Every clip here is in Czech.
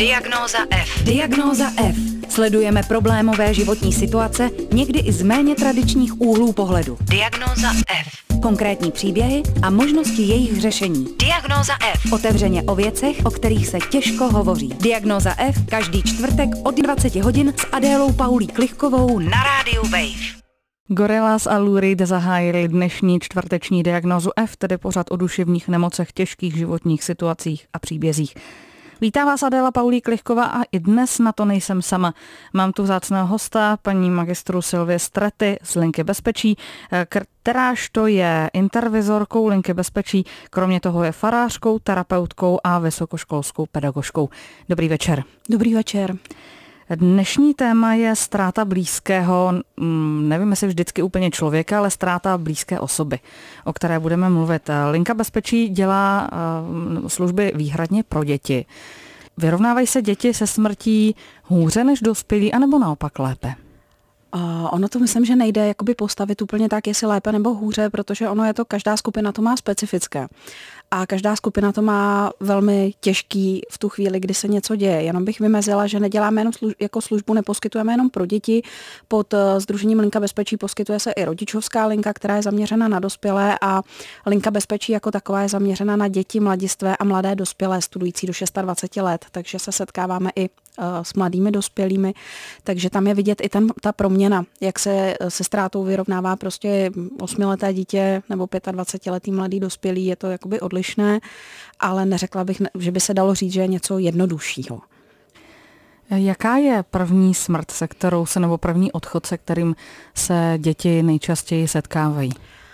Diagnóza F. Diagnóza F. Sledujeme problémové životní situace, někdy i z méně tradičních úhlů pohledu. Diagnóza F. Konkrétní příběhy a možnosti jejich řešení. Diagnóza F. Otevřeně o věcech, o kterých se těžko hovoří. Diagnóza F. Každý čtvrtek od 20 hodin s Adélou Paulí Klichkovou na rádiu Wave. Gorillaz a Lou Reed zahájili dnešní čtvrteční diagnózu F, tedy pořad o duševních nemocech, těžkých životních situacích a příbězích. Vítá vás Adéla Paulí Klichková a i dnes na to nejsem sama. Mám tu vzácného hosta, paní magistru Sylvie Strety z Linky bezpečí, kteráž to je intervizorkou Linky bezpečí, kromě toho je farářkou, terapeutkou a vysokoškolskou pedagožkou. Dobrý večer. Dobrý večer. Dnešní téma je ztráta blízkého, nevím jestli vždycky úplně člověka, ale ztráta blízké osoby, o které budeme mluvit. Linka bezpečí dělá služby výhradně pro děti. Vyrovnávají se děti se smrtí hůře než dospělí, anebo naopak lépe? Ono to myslím, že nejde jakoby postavit úplně tak, jestli lépe nebo hůře, protože ono je to, každá skupina to má specifické. A každá skupina to má velmi těžký v tu chvíli, kdy se něco děje. Jenom bych vymezila, že neděláme jenom jako službu, neposkytujeme jenom pro děti. Pod sdružením Linka bezpečí poskytuje se i rodičovská linka, která je zaměřena na dospělé, a Linka bezpečí jako taková je zaměřena na děti, mladistvé a mladé dospělé studující do 26 let, takže se setkáváme i s mladými dospělými, takže tam je vidět i ta proměna, jak se ztrátou vyrovnává prostě 8leté dítě nebo 25letý mladý dospělý, je to jakoby odlišné, ale neřekla bych, že by se dalo říct, že je něco jednoduššího. Jaká je první smrt, se kterou se, nebo první odchod, se kterým se děti nejčastěji setkávají?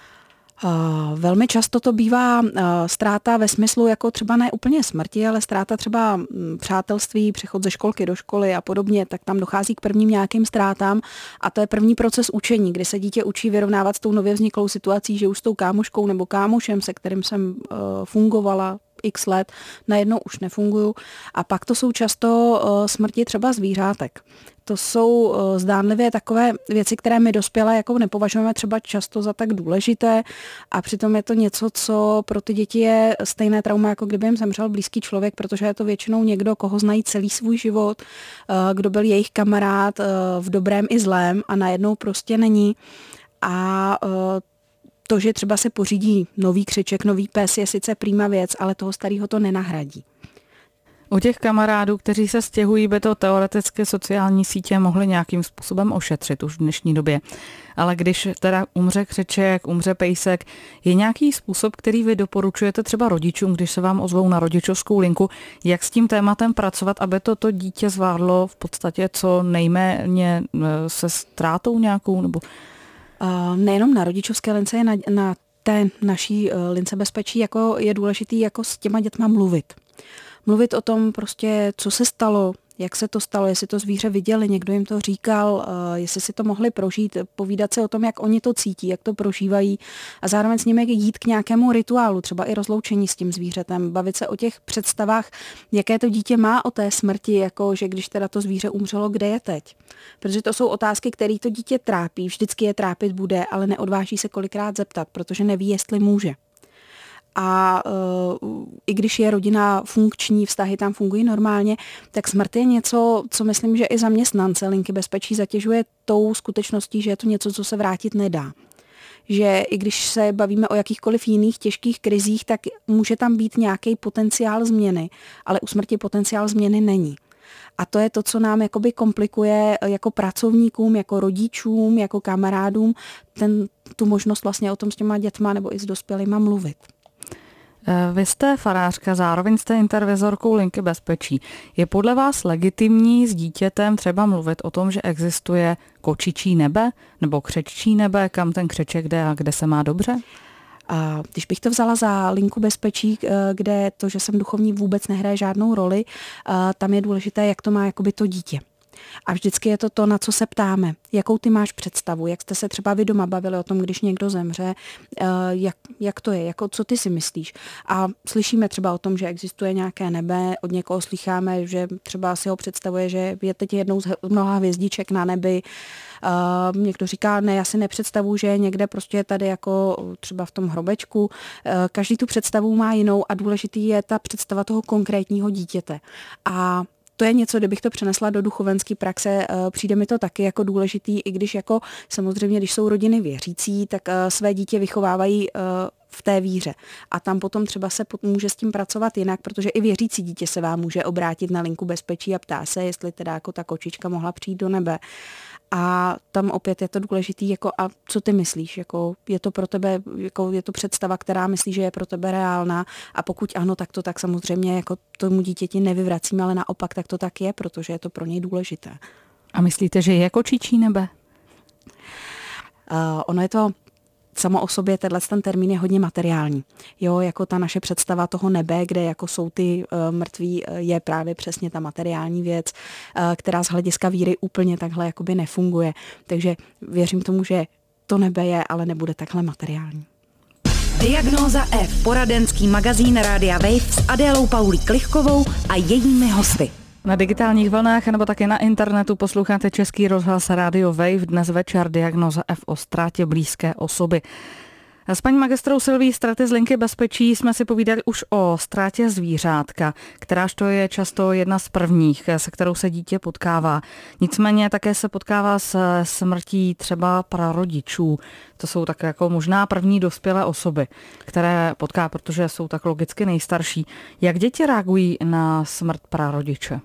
Velmi často to bývá ztráta ve smyslu jako třeba ne úplně smrti, ale ztráta třeba přátelství, přechod ze školky do školy a podobně, tak tam dochází k prvním nějakým ztrátám a to je první proces učení, kdy se dítě učí vyrovnávat s tou nově vzniklou situací, že už s tou kámoškou nebo kámošem, se kterým jsem fungovala x let, najednou už nefunguju. A pak to jsou často smrti třeba zvířátek. To jsou zdánlivě takové věci, které my dospělé jako nepovažujeme třeba často za tak důležité a přitom je to něco, co pro ty děti je stejné trauma, jako kdyby jim zemřel blízký člověk, protože je to většinou někdo, koho znají celý svůj život, kdo byl jejich kamarád v dobrém i zlém a najednou prostě není. A to, že třeba se pořídí nový křiček, nový pes, je sice prima věc, ale toho starého to nenahradí. U těch kamarádů, kteří se stěhují, by to teoreticky sociální sítě mohly nějakým způsobem ošetřit už v dnešní době. Ale když teda umře křiček, umře pejsek, je nějaký způsob, který vy doporučujete třeba rodičům, když se vám ozvou na rodičovskou linku, jak s tím tématem pracovat, aby to dítě zvládlo v podstatě co nejméně se ztrátou nějakou, nebo... Nejenom na rodičovské lince, je na té naší lince bezpečí, jako je důležitý jako s těma dětma mluvit. Mluvit o tom prostě, co se stalo, jak se to stalo, jestli to zvíře viděli, někdo jim to říkal, jestli si to mohli prožít, povídat se o tom, jak oni to cítí, jak to prožívají a zároveň s nimi jít k nějakému rituálu, třeba i rozloučení s tím zvířetem, bavit se o těch představách, jaké to dítě má o té smrti, jako že když teda to zvíře umřelo, kde je teď. Protože to jsou otázky, které to dítě trápí, vždycky je trápit bude, ale neodváží se kolikrát zeptat, protože neví, jestli může. A i když je rodina funkční, vztahy tam fungují normálně, tak smrt je něco, co myslím, že i zaměstnance Linky bezpečí zatěžuje tou skutečností, že je to něco, co se vrátit nedá. Že i když se bavíme o jakýchkoliv jiných těžkých krizích, tak může tam být nějaký potenciál změny, ale u smrti potenciál změny není. A to je to, co nám jakoby komplikuje jako pracovníkům, jako rodičům, jako kamarádům, tu možnost vlastně o tom s těma dětma nebo i s dospělýma mluvit. Vy jste farářka, zároveň jste intervizorkou Linky bezpečí. Je podle vás legitimní s dítětem třeba mluvit o tom, že existuje kočičí nebe nebo křeččí nebe, kam ten křeček jde a kde se má dobře? A když bych to vzala za Linku bezpečí, kde to, že jsem duchovní, vůbec nehraje žádnou roli, tam je důležité, jak to má jakoby to dítě. A vždycky je to, na co se ptáme. Jakou ty máš představu? Jak jste se třeba vy doma bavili o tom, když někdo zemře? Jak to je? Jako, co ty si myslíš? A slyšíme třeba o tom, že existuje nějaké nebe, od někoho slycháme, že třeba si ho představuje, že je teď jednou z mnoha hvězdiček na nebi. Někdo říká, ne, já si nepředstavuji, že je někde prostě tady jako třeba v tom hrobečku. Každý tu představu má jinou a důležitý je ta představa toho konkrétního dítěte. A to je něco, kdybych to přenesla do duchovenské praxe, přijde mi to taky jako důležitý, i když jako samozřejmě, když jsou rodiny věřící, tak své dítě vychovávají v té víře. A tam potom třeba se může s tím pracovat jinak, protože i věřící dítě se vám může obrátit na linku bezpečí a ptá se, jestli teda jako ta kočička mohla přijít do nebe. A tam opět je to důležitý, jako a co ty myslíš, jako je to pro tebe, jako je to představa, která myslí, že je pro tebe reálná, a pokud ano, tak to tak samozřejmě jako tomu dítěti nevyvracíme, ale naopak tak to tak je, protože je to pro něj důležité. A myslíte, že je kočičí nebe? Ono je to samo o sobě, ten termín je hodně materiální. Jo, jako ta naše představa toho nebe, kde jako jsou ty mrtví, je právě přesně ta materiální věc, která z hlediska víry úplně takhle jakoby nefunguje. Takže věřím tomu, že to nebe je, ale nebude takhle materiální. Diagnóza F, poradenský magazín Rádia Wave s Adélou Paulí Klichkovou a jejími hosty. Na digitálních vlnách nebo také na internetu posloucháte Český rozhlas Radio Wave, dnes večer Diagnóza F o ztrátě blízké osoby. S paní magistrou Silví Straty z linky bezpečí jsme si povídali už o ztrátě zvířátka, kteráž to je často jedna z prvních, se kterou se dítě potkává. Nicméně také se potkává s smrtí třeba prarodičů. To jsou tak jako možná první dospělé osoby, které potká, protože jsou tak logicky nejstarší. Jak děti reagují na smrt prarodiče?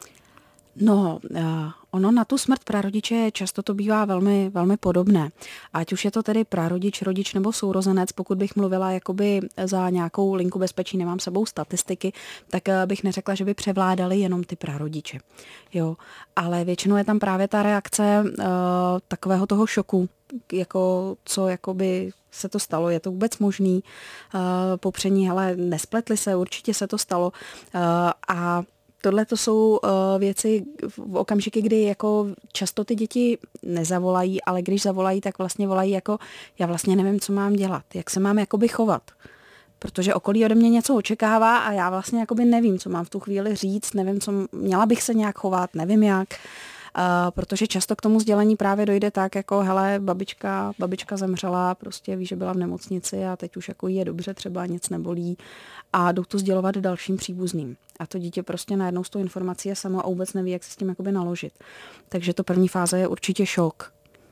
No, ono na tu smrt prarodiče často to bývá velmi, velmi podobné. Ať už je to tedy prarodič, rodič nebo sourozenec, pokud bych mluvila jakoby za nějakou linku bezpečí, nemám sebou statistiky, tak bych neřekla, že by převládaly jenom ty prarodiče. Jo, ale většinou je tam právě ta reakce takového toho šoku, jako co jakoby se to stalo, je to vůbec možný, popření, ale nespletli se, určitě se to stalo a tohle to jsou věci v okamžiky, kdy jako často ty děti nezavolají, ale když zavolají, tak vlastně volají jako já vlastně nevím, co mám dělat, jak se mám jakoby chovat. Protože okolí ode mě něco očekává a já vlastně jakoby nevím, co mám v tu chvíli říct, nevím, co měla bych se nějak chovat, nevím jak. Protože často k tomu sdělení právě dojde tak, jako hele, babička zemřela, prostě ví, že byla v nemocnici a teď už jako jí je dobře, třeba nic nebolí a jdou to sdělovat dalším příbuzným. A to dítě prostě najednou s tou informací je samo a vůbec neví, jak se s tím jakoby naložit. Takže to první fáze je určitě šok.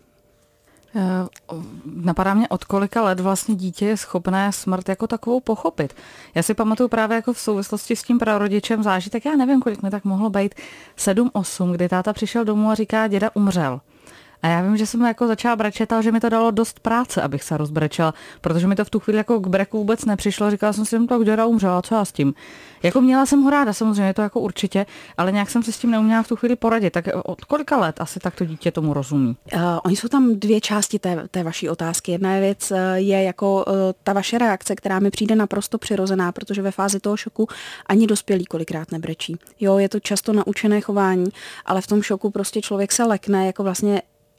Napadá mě, od kolika let vlastně dítě je schopné smrt jako takovou pochopit. Já si pamatuju právě jako v souvislosti s tím prarodičem zážitek, já nevím, kolik mi tak mohlo být, 7-8, kdy táta přišel domů a říká, děda umřel. A já vím, že jsem jako začala brečet, ale že mi to dalo dost práce, abych se rozbrečela, protože mi to v tu chvíli jako k breku vůbec nepřišlo. Říkala jsem si, tak děda umřela, co já s tím? Jako měla jsem ho ráda, samozřejmě to jako určitě, ale nějak jsem si s tím neuměla v tu chvíli poradit. Tak od kolika let asi tak to dítě tomu rozumí? Oni jsou tam dvě části té vaší otázky. Jedna věc je jako ta vaše reakce, která mi přijde naprosto přirozená, protože ve fázi toho šoku ani dospělí kolikrát nebrečí. Jo, je to často naučené chování, ale v tom šoku prostě člověk se lekne, jako vlastně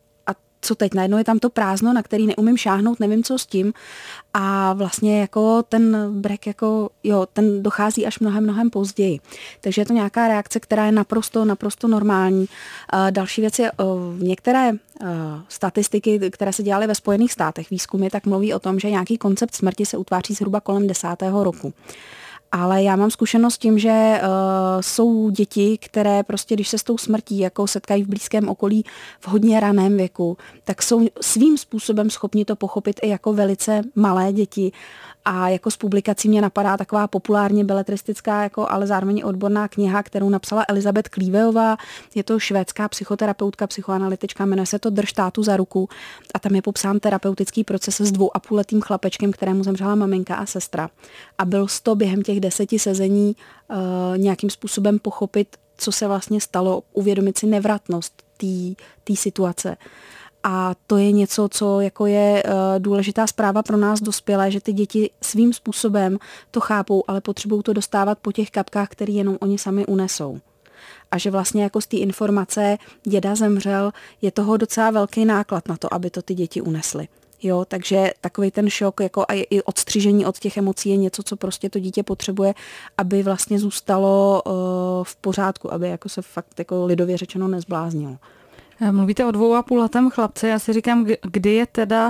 co teď, najednou je tam to prázdno, na který neumím šáhnout, nevím, co s tím a vlastně jako ten brek, jako jo, ten dochází až mnohem později. Takže je to nějaká reakce, která je naprosto normální. Další věc je, některé statistiky, které se dělaly ve Spojených státech, výzkumy, tak mluví o tom, že nějaký koncept smrti se utváří zhruba kolem 10. roku. Ale já mám zkušenost s tím, že jsou děti, které prostě, když se s tou smrtí jako setkají v blízkém okolí v hodně raném věku, tak jsou svým způsobem schopni to pochopit i jako velice malé děti. A jako z publikací mě napadá taková populárně beletristická, jako, ale zároveň odborná kniha, kterou napsala Elizabeth Cleaveová. Je to švédská psychoterapeutka, psychoanalytička, jmenuje se to Drž tátu za ruku. A tam je popsán terapeutický proces s 2,5letým chlapečkem, kterému zemřela maminka a sestra. A byl to během těch 10 sezení nějakým způsobem pochopit, co se vlastně stalo, uvědomit si nevratnost té situace. A to je něco, co jako je důležitá zpráva pro nás dospělé, že ty děti svým způsobem to chápou, ale potřebují to dostávat po těch kapkách, které jenom oni sami unesou. A že vlastně jako z té informace děda zemřel, je toho docela velký náklad na to, aby to ty děti unesly. Jo, takže takový ten šok jako a i odstřižení od těch emocí je něco, co prostě to dítě potřebuje, aby vlastně zůstalo v pořádku, aby jako se fakt jako lidově řečeno nezbláznilo. Mluvíte o 2,5letém chlapci, já si říkám, kdy je teda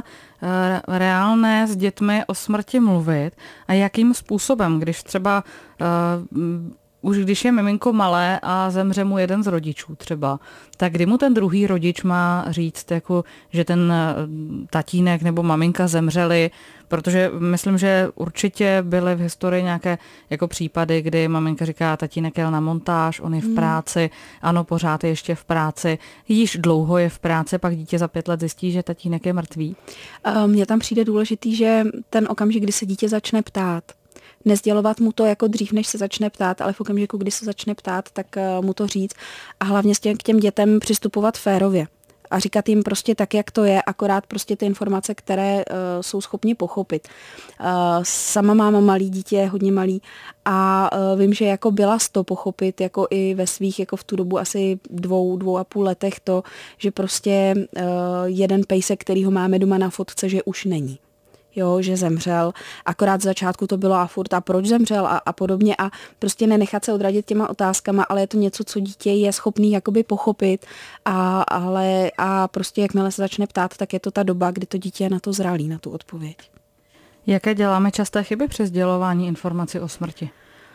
reálné s dětmi o smrti mluvit a jakým způsobem, když třeba už když je miminko malé a zemře mu jeden z rodičů třeba, tak kdy mu ten druhý rodič má říct, jako, že ten tatínek nebo maminka zemřeli, protože myslím, že určitě byly v historii nějaké jako případy, kdy maminka říká, tatínek jel na montáž, on je v práci, ano, pořád je ještě v práci, již dlouho je v práci, pak dítě za 5 let zjistí, že tatínek je mrtvý. Mně tam přijde důležitý, že ten okamžik, kdy se dítě začne ptát, nezdělovat mu to jako dřív, než se začne ptát, ale v okamžiku, kdy se začne ptát, tak mu to říct a hlavně k těm dětem přistupovat férově a říkat jim prostě tak, jak to je, akorát prostě ty informace, které jsou schopni pochopit. Sama mám malý dítě, hodně malý a vím, že jako byla z toho pochopit, jako i ve svých, jako v tu dobu asi 2,5 letech to, že prostě jeden pejsek, který ho máme doma na fotce, že už není. Jo, že zemřel, akorát z začátku to bylo a furt a proč zemřel a podobně a prostě nenechat se odradit těma otázkama, ale je to něco, co dítě je schopný jakoby pochopit a prostě jakmile se začne ptát, tak je to ta doba, kdy to dítě je na to zralý, na tu odpověď. Jaké děláme časté chyby při sdělování informací o smrti?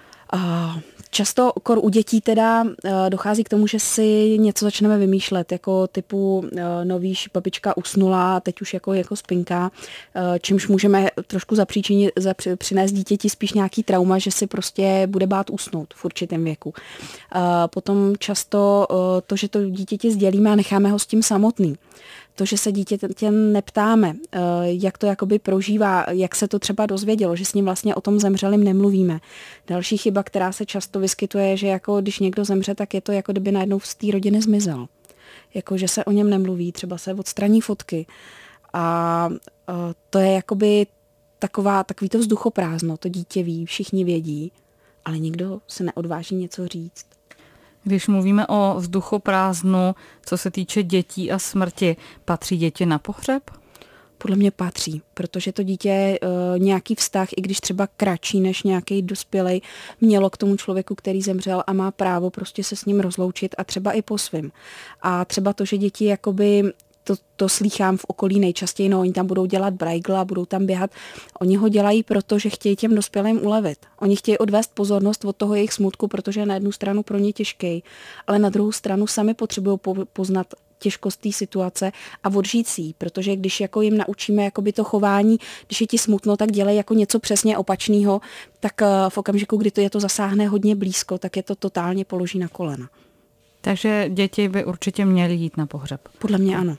Často u dětí teda dochází k tomu, že si něco začneme vymýšlet, jako typu víš, babička usnula a teď už jako spinká, čímž můžeme trošku přinést dítěti spíš nějaký trauma, že si prostě bude bát usnout v určitém věku. Potom často to, že to dítěti sdělíme a necháme ho s tím samotný. To, že se dítě neptáme, jak to jakoby prožívá, jak se to třeba dozvědělo, že s ním vlastně o tom zemřelým nemluvíme. Další chyba, která se často vyskytuje, že jako když někdo zemře, tak je to jako kdyby najednou z té rodiny zmizel. Jako, že se o něm nemluví, třeba se odstraní fotky. A to je jakoby takový to vzduchoprázdno, to dítě ví, všichni vědí, ale nikdo se neodváží něco říct. Když mluvíme o vzduchoprázdnu, co se týče dětí a smrti, patří děti na pohřeb? Podle mě patří, protože to dítě nějaký vztah, i když třeba kratší než nějaký dospělej, mělo k tomu člověku, který zemřel a má právo prostě se s ním rozloučit a třeba i po svým. A třeba to, že děti jakoby to slýchám v okolí nejčastěji, no oni tam budou dělat brajgl a budou tam běhat. Oni ho dělají, protože chtějí těm dospělým ulevit. Oni chtějí odvést pozornost od toho jejich smutku, protože je na jednu stranu pro ně těžký, ale na druhou stranu sami potřebují poznat těžkost té situace a odžít si ji, protože když jako jim naučíme jakoby to chování, když je ti smutno, tak dělej jako něco přesně opačného, tak v okamžiku, kdy to je to zasáhne hodně blízko, tak je to totálně položí na kolena. Takže děti by určitě měly jít na pohřeb. Podle mě ano.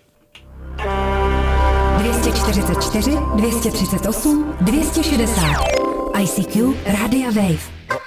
244, 238, 260. ICQ Rádia Wave.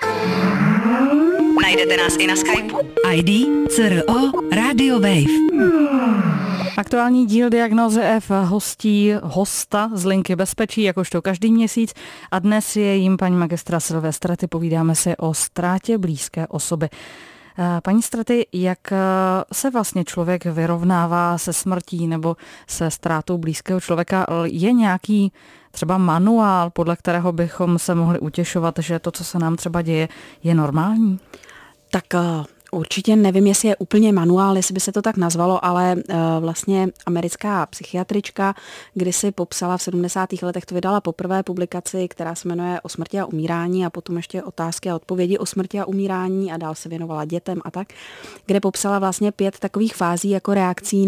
Najdete nás i na Skypeu. ID CRO Radio Wave. Aktuální díl Diagnózy F hostí hosta z linky bezpečí, jakožto každý měsíc, a dnes je jím paní magistra Silvestra. Povídáme si o ztrátě blízké osoby. Paní Straty, jak se vlastně člověk vyrovnává se smrtí nebo se ztrátou blízkého člověka? Je nějaký třeba manuál, podle kterého bychom se mohli utěšovat, že to, co se nám třeba děje, je normální? Tak určitě nevím, jestli je úplně manuál, jestli by se to tak nazvalo, ale vlastně americká psychiatrička kdysi popsala v 70. letech, to vydala poprvé publikaci, která se jmenuje O smrti a umírání a potom ještě otázky a odpovědi o smrti a umírání a dál se věnovala dětem a tak, kde popsala vlastně 5 takových fází jako reakcí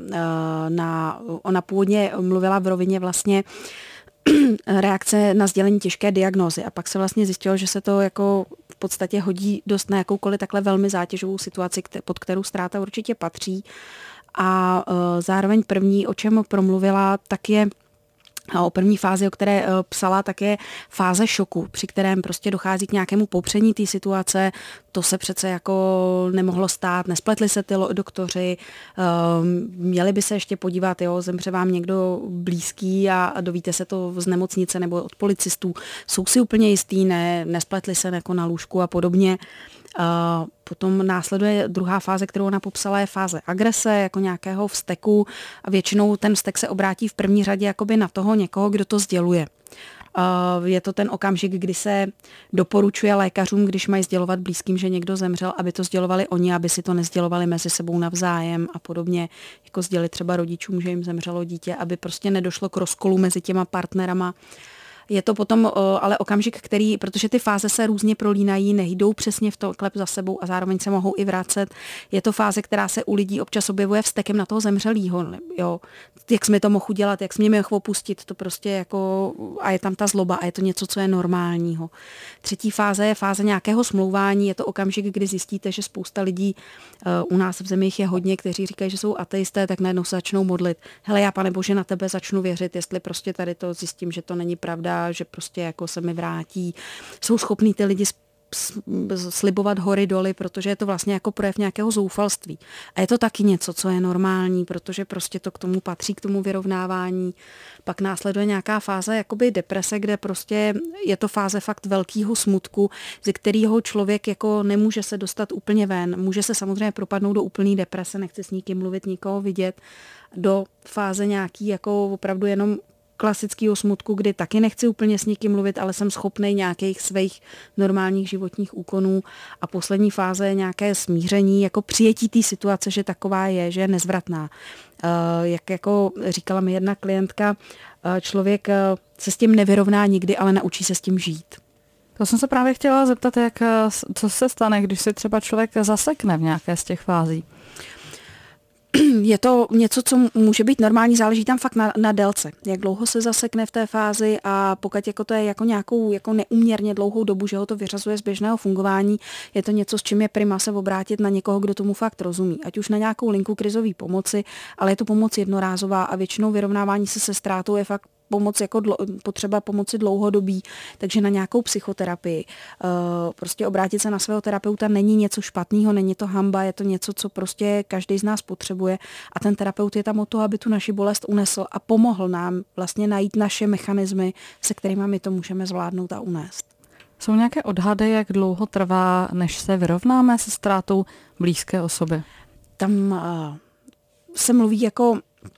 ona původně mluvila v rovině vlastně reakce na sdělení těžké diagnózy a pak se vlastně zjistilo, že se to jako v podstatě hodí dost na jakoukoliv takhle velmi zátěžovou situaci, pod kterou ztráta určitě patří. A zároveň první, o čem promluvila, tak je o první fázi, o které psala, tak je fáze šoku, při kterém prostě dochází k nějakému popření té situace. To se přece jako nemohlo stát, nespletli se ty doktoři, měli by se ještě podívat, jo, zemře vám někdo blízký a dovíte se to z nemocnice nebo od policistů. Jsou si úplně jistý, nespletli se jako na lůžku a podobně. Potom následuje druhá fáze, kterou ona popsala, je fáze agrese, jako nějakého vzteku a většinou ten vztek se obrátí v první řadě jakoby na toho někoho, kdo to sděluje. Je to ten okamžik, kdy se doporučuje lékařům, když mají sdělovat blízkým, že někdo zemřel, aby to sdělovali oni, aby si to nesdělovali mezi sebou navzájem a podobně, jako sdělit třeba rodičům, že jim zemřelo dítě, aby prostě nedošlo k rozkolu mezi těma partnerama. A potom následuje 3. fáze, kterou ona popsala, je fáze Je to potom ale okamžik, protože ty fáze se různě prolínají, nejdou přesně v to klep za sebou a zároveň se mohou i vracet. Je to fáze, která se u lidí občas objevuje vztekem na toho zemřelýho. Jo. Jak jsme to mohl udělat, jak jsme mě mohl opustit, to prostě jako, a je tam ta zloba a je to něco, co je normálního. Třetí fáze je fáze nějakého smlouvání, je to okamžik, kdy zjistíte, že spousta lidí u nás v zemi je hodně, kteří říkají, že jsou ateisté, tak najednou se začnou modlit. Hele, já, Pane Bože, na tebe začnu věřit, jestli prostě tady to zjistím, že to není pravda, že prostě jako se mi vrátí. Jsou schopní ty lidi slibovat hory doly, protože je to vlastně jako projev nějakého zoufalství. A je to taky něco, co je normální, protože prostě to k tomu patří, k tomu vyrovnávání. Pak následuje nějaká fáze jakoby deprese, kde prostě je to fáze fakt velkého smutku, ze kterého člověk jako nemůže se dostat úplně ven. Může se samozřejmě propadnout do úplné deprese, nechce s nikým mluvit, nikoho vidět, do fáze nějaký jako opravdu jenom klasického smutku, kdy taky nechci úplně s nikým mluvit, ale jsem schopnej nějakých svých normálních životních úkonů. A poslední fáze je nějaké smíření, jako přijetí té situace, že taková je, že je nezvratná. Jak jako říkala mi jedna klientka, člověk se s tím nevyrovná nikdy, ale naučí se s tím žít. To jsem se právě chtěla zeptat, co se stane, když se třeba člověk zasekne v nějaké z těch fází. Je to něco, co může být normální, záleží tam fakt na délce, jak dlouho se zasekne v té fázi a pokud jako to je jako nějakou jako neúměrně dlouhou dobu, že ho to vyřazuje z běžného fungování, je to něco, s čím je prima se obrátit na někoho, kdo tomu fakt rozumí. Ať už na nějakou linku krizové pomoci, ale je to pomoc jednorázová a většinou vyrovnávání se ztrátou je fakt potřeba pomoci dlouhodobí, takže na nějakou psychoterapii. Prostě obrátit se na svého terapeuta není něco špatného, není to hanba, je to něco, co prostě každý z nás potřebuje a ten terapeut je tam o to, aby tu naši bolest unesl a pomohl nám vlastně najít naše mechanismy, se kterými my to můžeme zvládnout a unést. Jsou nějaké odhady, jak dlouho trvá, než se vyrovnáme se ztrátou blízké osoby? Tam se mluví jako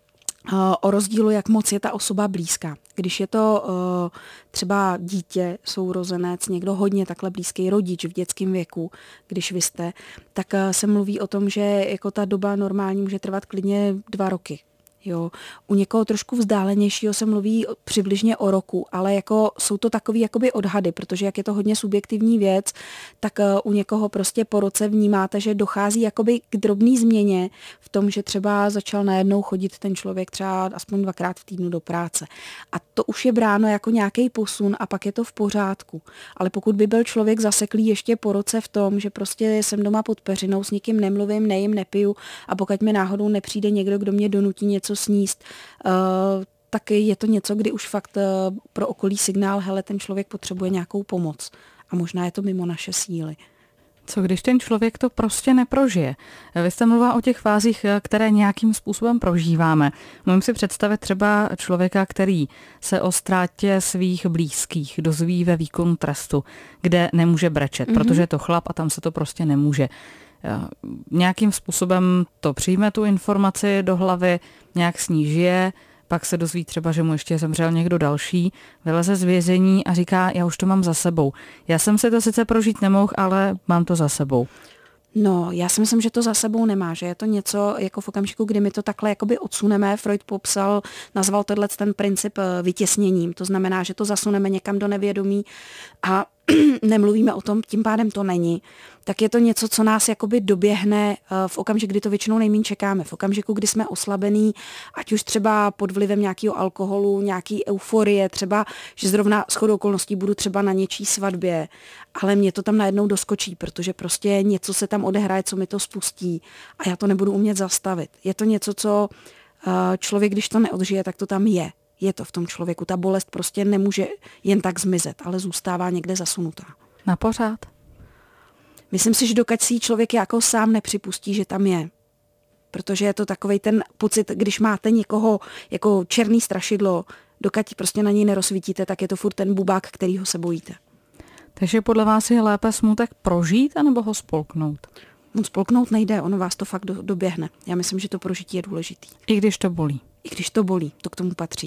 o rozdílu, jak moc je ta osoba blízká. Když je to třeba dítě, sourozenec, někdo hodně takhle blízký rodič v dětském věku, když vy jste, tak se mluví o tom, že jako ta doba normální může trvat klidně 2 roky. Jo. U někoho trošku vzdálenějšího se mluví přibližně o roku, ale jako jsou to takový jakoby odhady, protože jak je to hodně subjektivní věc, tak u někoho prostě po roce vnímáte, že dochází jakoby k drobný změně v tom, že třeba začal najednou chodit ten člověk třeba aspoň 2krát v týdnu do práce. A to už je bráno jako nějaký posun a pak je to v pořádku. Ale pokud by byl člověk zaseklý ještě po roce v tom, že prostě jsem doma pod peřinou, s nikým nemluvím, nejím, nepiju a pokud mi náhodou nepřijde někdo, kdo mě donutí něco sníst, tak je to něco, kdy už fakt pro okolí signál, hele, ten člověk potřebuje nějakou pomoc. A možná je to mimo naše síly. Co když ten člověk to prostě neprožije? Vy jste mluvila o těch fázích, které nějakým způsobem prožíváme. Můžeme si představit třeba člověka, který se o ztrátě svých blízkých dozví ve výkonu trestu, kde nemůže brečet, protože je to chlap a tam se to prostě nemůže. Nějakým způsobem to přijme tu informaci do hlavy, nějak s ní žije, pak se dozví třeba, že mu ještě zemřel někdo další, vyleze z vězení a říká, já už to mám za sebou. Já jsem si to sice prožít nemohl, ale mám to za sebou. No, já si myslím, že to za sebou nemá, že je to něco jako v okamžiku, kdy my to takhle jakoby odsuneme. Freud nazval ten princip vytěsněním. To znamená, že to zasuneme někam do nevědomí a nemluvíme o tom, tím pádem to není. Tak je to něco, co nás jakoby doběhne v okamžiku, kdy to většinou nejméně čekáme. V okamžiku, kdy jsme oslabení, ať už třeba pod vlivem nějakého alkoholu, nějaký euforie, třeba, že zrovna shodou okolností budu třeba na něčí svatbě, ale mě to tam najednou doskočí, protože prostě něco se tam odehraje, co mi to spustí a já to nebudu umět zastavit. Je to něco, co člověk, když to neodžije, tak to tam je. Je to v tom člověku. Ta bolest prostě nemůže jen tak zmizet, ale zůstává někde zasunutá. Na pořád? Myslím si, že dokud si člověk jako sám nepřipustí, že tam je. Protože je to takovej ten pocit, když máte někoho jako černý strašidlo, dokud prostě na něj nerozsvítíte, tak je to furt ten bubák, kterýho se bojíte. Takže podle vás je lépe smutek prožít, anebo ho spolknout? On spolknout nejde, ono vás to fakt doběhne. Já myslím, že to prožití je důležitý. I když to bolí? I když to bolí, to k tomu patří.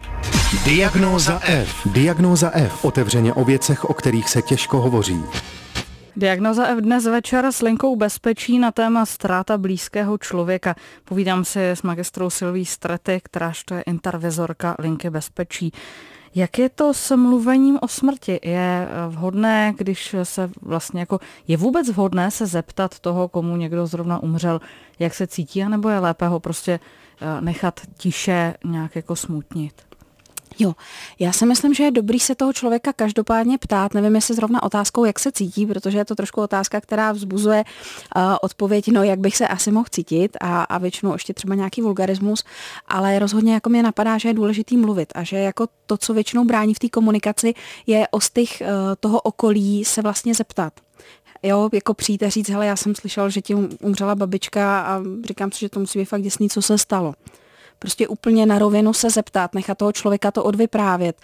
Diagnóza F. Diagnóza F. Otevřeně o věcech, o kterých se těžko hovoří. Diagnóza F dnes večer s linkou bezpečí na téma ztráta blízkého člověka. Povídám si s magistrou Sylví Strety, kteráž to je intervizorka linky bezpečí. Jak je to s mluvením o smrti? Je vhodné, když se vlastně jako, je vůbec vhodné se zeptat toho, komu někdo zrovna umřel, jak se cítí, anebo je lépe ho prostě nechat tiše nějak jako smutnit? Jo, já si myslím, že je dobrý se toho člověka každopádně ptát, nevím, jestli zrovna otázkou, jak se cítí, protože je to trošku otázka, která vzbuzuje odpověď, no jak bych se asi mohl cítit a většinou ještě třeba nějaký vulgarismus, ale rozhodně jako mě napadá, že je důležitý mluvit a že jako to, co většinou brání v té komunikaci, je ostych toho okolí se vlastně zeptat. Jo, jako přijít a říct, hele, já jsem slyšel, že ti umřela babička a říkám si, že to musí být fakt děsný, co se stalo. Prostě úplně na rovinu se zeptat, nechat toho člověka to odvyprávět,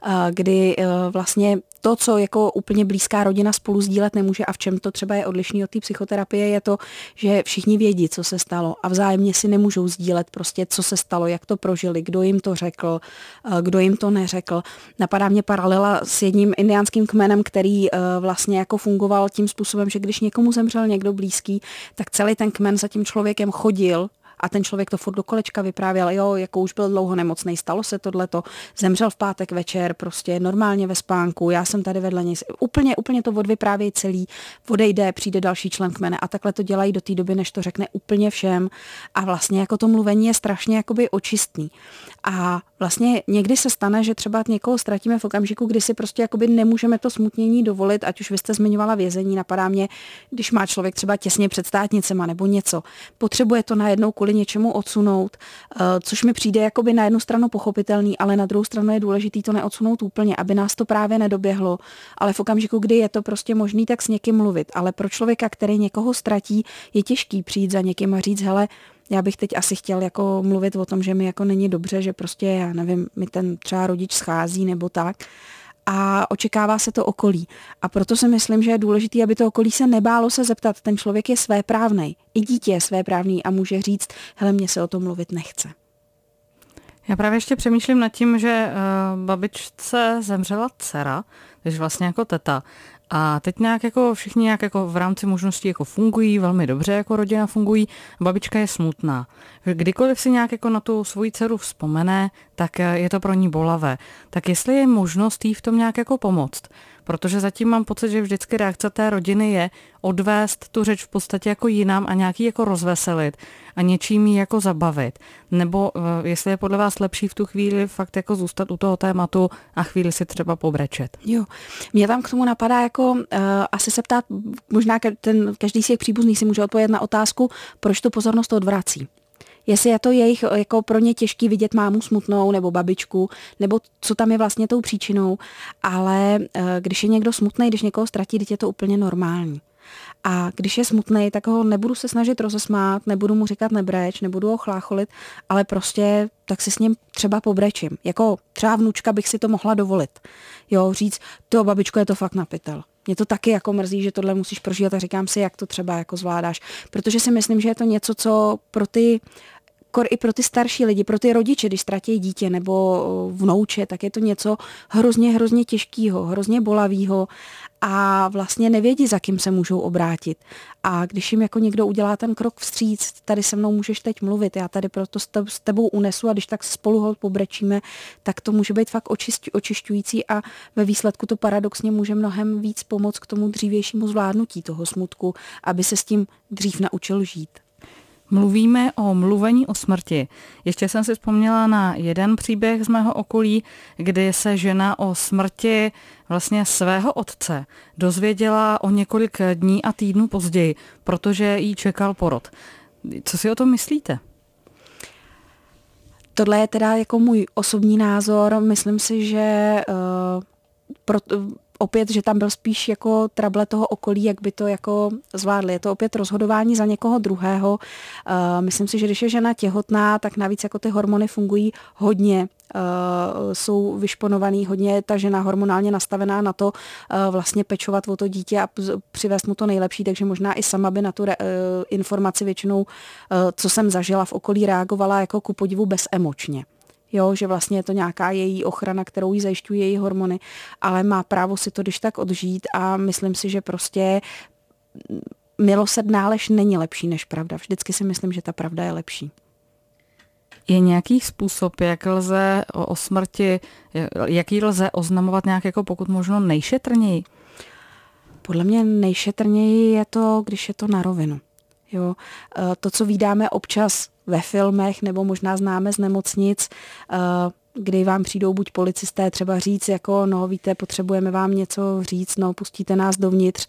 kdy vlastně to, co jako úplně blízká rodina spolu sdílet nemůže a v čem to třeba je odlišný od té psychoterapie, je to, že všichni vědí, co se stalo a vzájemně si nemůžou sdílet prostě, co se stalo, jak to prožili, kdo jim to řekl, kdo jim to neřekl. Napadá mě paralela s jedním indiánským kmenem, který vlastně jako fungoval tím způsobem, že když někomu zemřel někdo blízký, tak celý ten kmen za tím člověkem chodil a ten člověk to furt do kolečka vyprávěl, jo, jako už byl dlouho nemocnej, stalo se tohleto, zemřel v pátek večer, prostě normálně ve spánku, já jsem tady vedle něj, úplně to odvyprávějí celý, odejde, přijde další člen kmene a takhle to dělají do té doby, než to řekne úplně všem a vlastně jako to mluvení je strašně jakoby očistný. A vlastně někdy se stane, že třeba někoho ztratíme v okamžiku, kdy si prostě jakoby nemůžeme to smutnění dovolit, ať už vy jste zmiňovala vězení, napadá mě, když má člověk třeba těsně před státnicema nebo něco, potřebuje to najednou kvůli něčemu odsunout, což mi přijde jakoby na jednu stranu pochopitelný, ale na druhou stranu je důležitý to neodsunout úplně, aby nás to právě nedoběhlo, ale v okamžiku, kdy je to prostě možný, tak s někým mluvit, ale pro člověka, který někoho ztratí, je těžký přijít za někým a říct, hele, já bych teď asi chtěl jako mluvit o tom, že mi jako není dobře, že prostě, já nevím, mi ten třeba rodič schází nebo tak. A očekává se to okolí. A proto si myslím, že je důležité, aby to okolí se nebálo se zeptat. Ten člověk je svéprávnej. I dítě je svéprávný a může říct, hele, mně se o tom mluvit nechce. Já právě ještě přemýšlím nad tím, že babičce zemřela dcera, takže vlastně jako teta. A teď nějak jako všichni nějak jako v rámci možností jako fungují, velmi dobře jako rodina fungují, babička je smutná. Kdykoliv si nějak jako na tu svoji dceru vzpomene, tak je to pro ní bolavé. Tak jestli je možnost jí v tom nějak jako pomoct, protože zatím mám pocit, že vždycky reakce té rodiny je odvést tu řeč v podstatě jako jinam a nějaký jako rozveselit a něčím jí jako zabavit. Nebo jestli je podle vás lepší v tu chvíli fakt jako zůstat u toho tématu a chvíli si třeba pobrečet. Jo, mě tam k tomu napadá jako asi se ptát, možná každý z těch příbuzných si může odpovědět na otázku, proč tu pozornost odvrací. Jestli je to jejich jako pro ně těžký vidět mámu smutnou nebo babičku, nebo co tam je vlastně tou příčinou, ale když je někdo smutný, když někoho ztratí, teď je to úplně normální. A když je smutný, tak ho nebudu se snažit rozesmát, nebudu mu říkat nebreč, nebudu ho chlácholit, ale prostě tak si s ním třeba pobrečím. Jako třeba vnučka bych si to mohla dovolit. Jo, říct, to babičko, je to fakt na pytel. Mě to taky jako mrzí, že tohle musíš prožívat a říkám si, jak to třeba jako zvládáš. Protože si myslím, že je to něco, co i pro ty starší lidi, pro ty rodiče, když ztratí dítě nebo vnouče, tak je to něco hrozně těžkého, hrozně bolavého a vlastně nevědí, za kým se můžou obrátit. A když jim jako někdo udělá ten krok vstříc, tady se mnou můžeš teď mluvit, já tady proto s tebou unesu a když tak spolu ho pobrečíme, tak to může být fakt očišťující a ve výsledku to paradoxně může mnohem víc pomoct k tomu dřívějšímu zvládnutí toho smutku, aby se s tím dřív naučil žít. Mluvíme o mluvení o smrti. Ještě jsem si vzpomněla na jeden příběh z mého okolí, kdy se žena o smrti vlastně svého otce dozvěděla o několik dní a týdnů později, protože jí čekal porod. Co si o tom myslíte? Tohle je teda jako můj osobní názor. Myslím si, že opět, že tam byl spíš jako trable toho okolí, jak by to jako zvládli. Je to opět rozhodování za někoho druhého. Myslím si, že když je žena těhotná, tak navíc jako ty hormony fungují hodně, jsou vyšponovaný, hodně je ta žena hormonálně nastavená na to vlastně pečovat o to dítě a přivést mu to nejlepší, takže možná i sama by na tu informaci většinou, co jsem zažila v okolí, reagovala jako ku podivu bezemočně. Jo, že vlastně je to nějaká její ochrana, kterou jí zajišťují její hormony, ale má právo si to když tak odžít a myslím si, že prostě milosrdná lež není lepší než pravda. Vždycky si myslím, že ta pravda je lepší. Je nějaký způsob, jak lze o smrti, jaký lze oznamovat nějak jako pokud možno nejšetrněji? Podle mě nejšetrněji je to, když je to na rovinu. Jo? To, co vídáme občas ve filmech, nebo možná známe z nemocnic, kdy vám přijdou buď policisté třeba říct, jako no víte, potřebujeme vám něco říct, no pustíte nás dovnitř,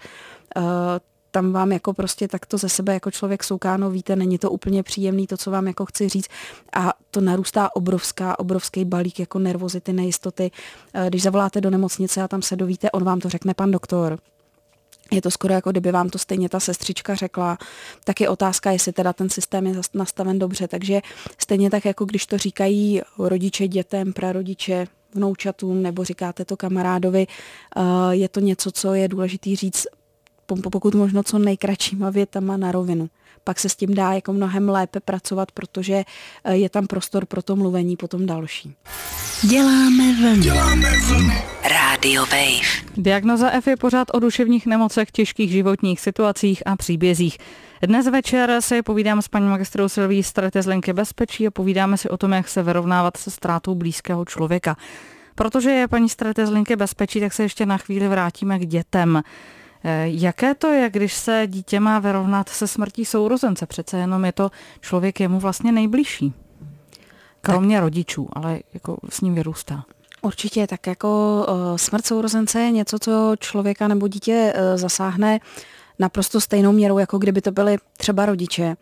tam vám jako prostě takto ze sebe jako člověk souká, no víte, není to úplně příjemný to, co vám jako chci říct a to narůstá obrovský balík jako nervozity, nejistoty. Když zavoláte do nemocnice a tam se dovíte, on vám to řekne pan doktor. Je to skoro jako kdyby vám to stejně ta sestřička řekla, tak je otázka, jestli teda ten systém je nastaven dobře, takže stejně tak jako když to říkají rodiče dětem, prarodiče, vnoučatům nebo říkáte to kamarádovi, je to něco, co je důležitý říct pokud možno co nejkratšíma větama na rovinu. Pak se s tím dá jako mnohem lépe pracovat, protože je tam prostor pro to mluvení potom další. Děláme vlnu. Radio Wave. Diagnoza F je pořád o duševních nemocech, těžkých životních situacích a příbězích. Dnes večer se povídám s paní magistrou Silví Strete z linky Bezpečí a povídáme si o tom, jak se vyrovnávat se ztrátou blízkého člověka. Protože je paní Strete z linky Bezpečí, tak se ještě na chvíli vrátíme k dětem. Jaké to je, když se dítě má vyrovnat se smrtí sourozence? Přece jenom je to člověk jemu vlastně nejbližší. Kromě rodičů, ale jako s ním vyrůstá. Určitě, tak jako smrt sourozence je něco, co člověka nebo dítě zasáhne naprosto stejnou měrou, jako kdyby to byly třeba rodiče.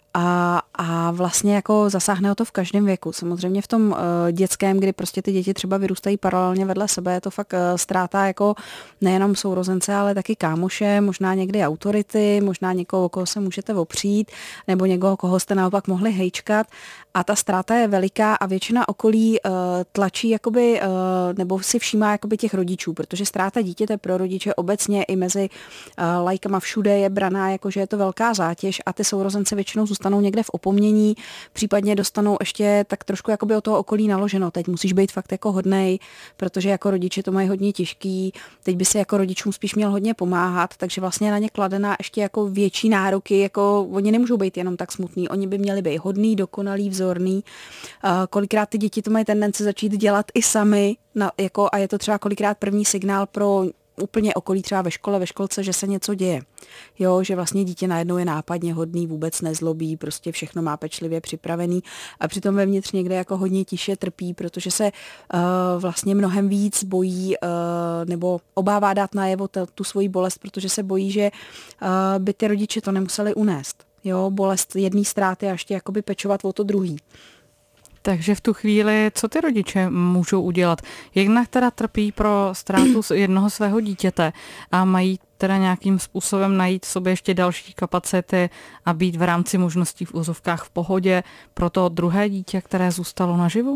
A vlastně jako zasáhne ho to v každém věku. Samozřejmě v tom dětském, kdy prostě ty děti třeba vyrůstají paralelně vedle sebe, je to fakt ztráta jako nejenom sourozence, ale taky kámoše, možná někdy autority, možná někoho, o koho se můžete opřít, nebo někoho, koho jste naopak mohli hejčkat. A ta ztráta je veliká a většina okolí tlačí jakoby, nebo si všímá jakoby těch rodičů, protože ztráta dítěte pro rodiče obecně i mezi lajkama všude je braná, jako že je to velká zátěž a ty sourozence většinou zůstanou někde v opomnění, případně dostanou ještě tak trošku jakoby od toho okolí naloženo. Teď musíš být fakt jako hodnej, protože jako rodiče to mají hodně těžký, teď by si jako rodičům spíš měl hodně pomáhat, takže vlastně na ně kladená ještě jako větší nároky, jako oni nemůžou být jenom tak smutný, oni by měli být hodný, dokonalý, vzorný. Kolikrát ty děti to mají tendenci začít dělat i sami, a je to třeba kolikrát první signál pro úplně okolí třeba ve školce, že se něco děje. Jo, že vlastně dítě najednou je nápadně hodný, vůbec nezlobí, prostě všechno má pečlivě připravený a přitom vevnitř někde jako hodně tiše trpí, protože se vlastně mnohem víc bojí nebo obává dát najevo tu svoji bolest, protože se bojí, že by ty rodiče to nemuseli unést. Jo, bolest jedné ztráty a ještě jakoby pečovat o to druhý. Takže v tu chvíli, co ty rodiče můžou udělat? Jednak teda trpí pro ztrátu jednoho svého dítěte a mají teda nějakým způsobem najít v sobě ještě další kapacity a být v rámci možností v úzovkách v pohodě pro to druhé dítě, které zůstalo naživu?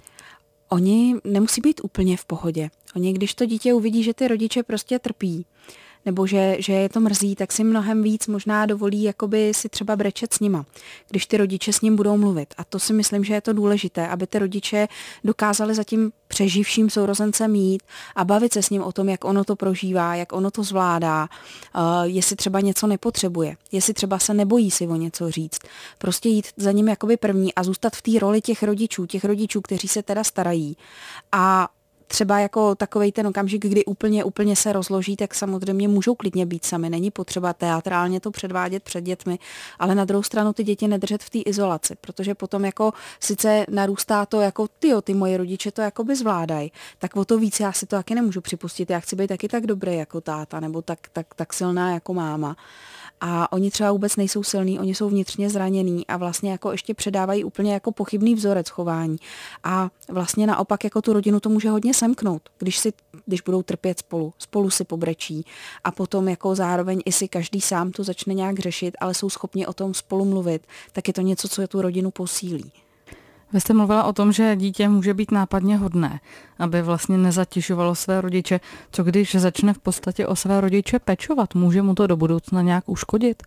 Oni nemusí být úplně v pohodě. Oni, když to dítě uvidí, že ty rodiče prostě trpí, nebo že je to mrzí, tak si mnohem víc možná dovolí jakoby si třeba brečet s nima, když ty rodiče s ním budou mluvit. A to si myslím, že je to důležité, aby ty rodiče dokázali za tím přeživším sourozencem jít a bavit se s ním o tom, jak ono to prožívá, jak ono to zvládá, jestli třeba něco nepotřebuje, jestli třeba se nebojí si o něco říct. Prostě jít za ním jakoby první a zůstat v té roli těch rodičů, kteří se teda starají. A třeba jako takovej ten okamžik, kdy úplně se rozloží, tak samozřejmě můžou klidně být sami. Není potřeba teatrálně to předvádět před dětmi, ale na druhou stranu ty děti nedržet v té izolaci, protože potom jako sice narůstá to jako ty moje rodiče to jakoby zvládají, tak o to víc já si to taky nemůžu připustit. Já chci být taky tak dobrý jako táta nebo tak silná jako máma. A oni třeba vůbec nejsou silní, oni jsou vnitřně zranění a vlastně jako ještě předávají úplně jako pochybný vzorec chování. A vlastně naopak jako tu rodinu to může hodně semknout, když budou trpět spolu si pobrečí a potom jako zároveň i si každý sám to začne nějak řešit, ale jsou schopni o tom spolu mluvit, tak je to něco, co je tu rodinu posílí. Vy jste mluvila o tom, že dítě může být nápadně hodné, aby vlastně nezatěžovalo své rodiče. Co když začne v podstatě o své rodiče pečovat? Může mu to do budoucna nějak uškodit?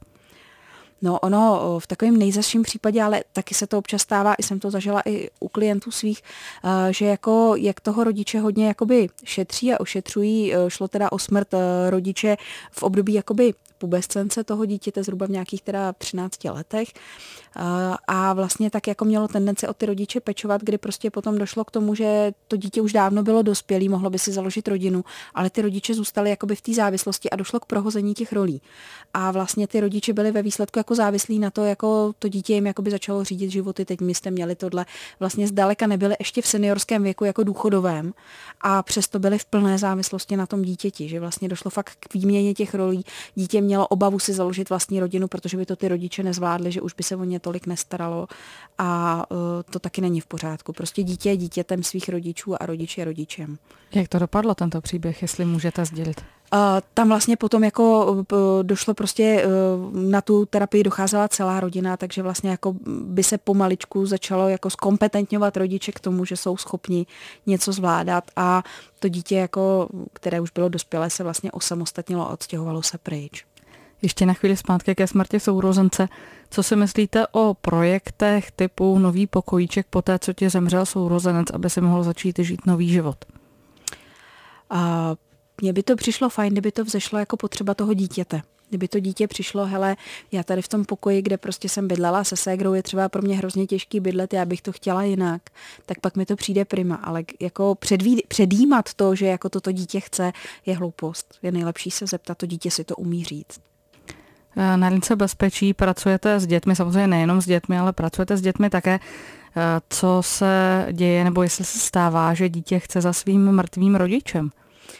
No ono v takovém nejzazším případě, ale taky se to občas stává, i jsem to zažila i u klientů svých, že jako jak toho rodiče hodně jakoby šetří a ošetřují, šlo teda o smrt rodiče v období jakoby pubescence toho dítěte, zhruba v nějakých teda 13 letech. A vlastně tak jako mělo tendenci o ty rodiče pečovat, kdy prostě potom došlo k tomu, že to dítě už dávno bylo dospělý, mohlo by si založit rodinu, ale ty rodiče zůstaly jakoby v té závislosti a došlo k prohození těch rolí. A vlastně ty rodiče byli ve výsledku jako závislí na to, jako to dítě jim jakoby začalo řídit životy, teď my jste měli tohle. Vlastně zdaleka nebyli ještě v seniorském věku jako důchodovém a přesto byli v plné závislosti na tom dítěti, že vlastně došlo fakt k výměně těch rolí. Dítě mělo obavu si založit vlastní rodinu, protože by to ty rodiče nezvládli, že už by se o ně tolik nestaralo a to taky není v pořádku. Prostě dítě je dítětem svých rodičů a rodič je rodičem. Jak to dopadlo, tento příběh, jestli můžete sdělit? Tam vlastně potom jako došlo prostě na tu terapii docházela celá rodina, takže vlastně jako by se pomaličku začalo jako zkompetentňovat rodiče k tomu, že jsou schopni něco zvládat a to dítě, jako, které už bylo dospělé, se vlastně osamostatnilo a odstěhovalo se pryč. Ještě na chvíli zpátky ke smrti sourozence. Co si myslíte o projektech typu nový pokojíček poté, co ti zemřel sourozenec, aby si mohl začít žít nový život? Mně by to přišlo fajn, kdyby to vzešlo jako potřeba toho dítěte. Kdyby to dítě přišlo, hele, já tady v tom pokoji, kde prostě jsem bydlela se ségrou, je třeba pro mě hrozně těžký bydlet, já bych to chtěla jinak, tak pak mi to přijde prima. Ale jako předjímat to, že jako toto dítě chce, je hloupost. Je nejlepší se zeptat, to dítě si to umí říct. Na lince bezpečí pracujete s dětmi, samozřejmě nejenom s dětmi, ale pracujete s dětmi také. Co se děje, nebo jestli se stává, že dítě chce za svým mrtvým rodičem?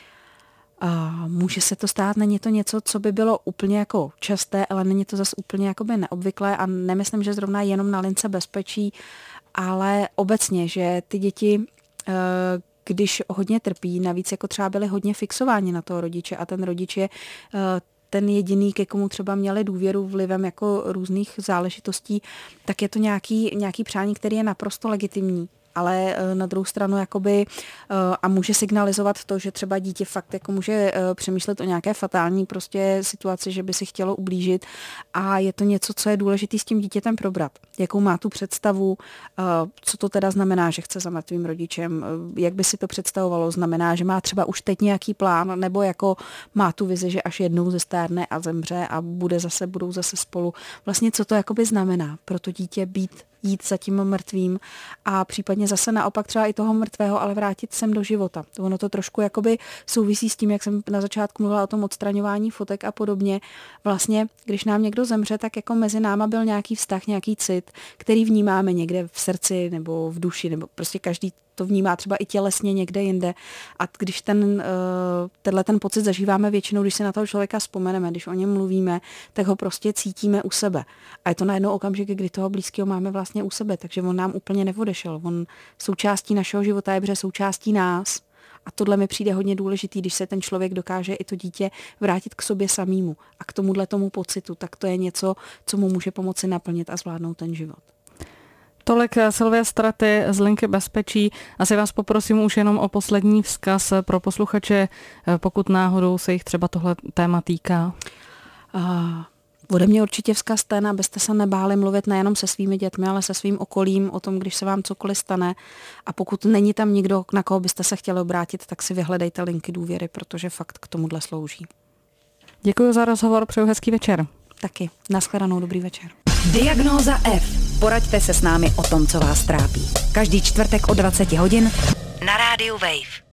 Může se to stát, není to něco, co by bylo úplně jako časté, ale není to zase úplně jakoby neobvyklé a nemyslím, že zrovna jenom na lince bezpečí, ale obecně, že ty děti, když hodně trpí, navíc jako třeba byly hodně fixováni na toho rodiče a ten rodič je ten jediný, ke komu třeba měli důvěru vlivem jako různých záležitostí, tak je to nějaký přání, který je naprosto legitimní. Ale na druhou stranu jakoby, a může signalizovat to, že třeba dítě fakt jako může přemýšlet o nějaké fatální prostě situaci, že by si chtělo ublížit a je to něco, co je důležité s tím dítětem probrat. Jakou má tu představu, co to teda znamená, že chce za mrtvým rodičem, jak by si to představovalo, znamená, že má třeba už teď nějaký plán, nebo jako má tu vizi, že až jednou zestárne a zemře a budou zase spolu. Vlastně co to jakoby znamená pro to dítě jít za tím mrtvým a případně zase naopak třeba i toho mrtvého, ale vrátit sem do života. Ono to trošku jakoby souvisí s tím, jak jsem na začátku mluvila o tom odstraňování fotek a podobně. Vlastně, když nám někdo zemře, tak jako mezi náma byl nějaký vztah, nějaký cit, který vnímáme někde v srdci nebo v duši, nebo prostě každý to vnímá třeba i tělesně někde jinde. A když tenhle pocit zažíváme většinou, když si na toho člověka vzpomeneme, když o něm mluvíme, tak ho prostě cítíme u sebe. A je to najednou okamžik, kdy toho blízkého máme vlastně u sebe, takže on nám úplně neodešel. On součástí našeho života je, protože součástí nás. A tohle mi přijde hodně důležitý, když se ten člověk dokáže i to dítě vrátit k sobě samému a k tomu pocitu, tak to je něco, co mu může pomoci naplnit a zvládnout ten život. Tolik Sylvie Straty z linky bezpečí. Asi vás poprosím už jenom o poslední vzkaz pro posluchače, pokud náhodou se jich třeba tohle téma týká. Ode mě určitě vzkaz ten, abyste se nebáli mluvit nejenom se svými dětmi, ale se svým okolím o tom, když se vám cokoliv stane. A pokud není tam nikdo, na koho byste se chtěli obrátit, tak si vyhledejte linky důvěry, protože fakt k tomuhle slouží. Děkuji za rozhovor, přeju hezký večer. Taky. Nashledanou, dobrý večer. Diagnóza F. Poraďte se s námi o tom, co vás trápí. Každý čtvrtek od 20 hodin na rádiu Wave.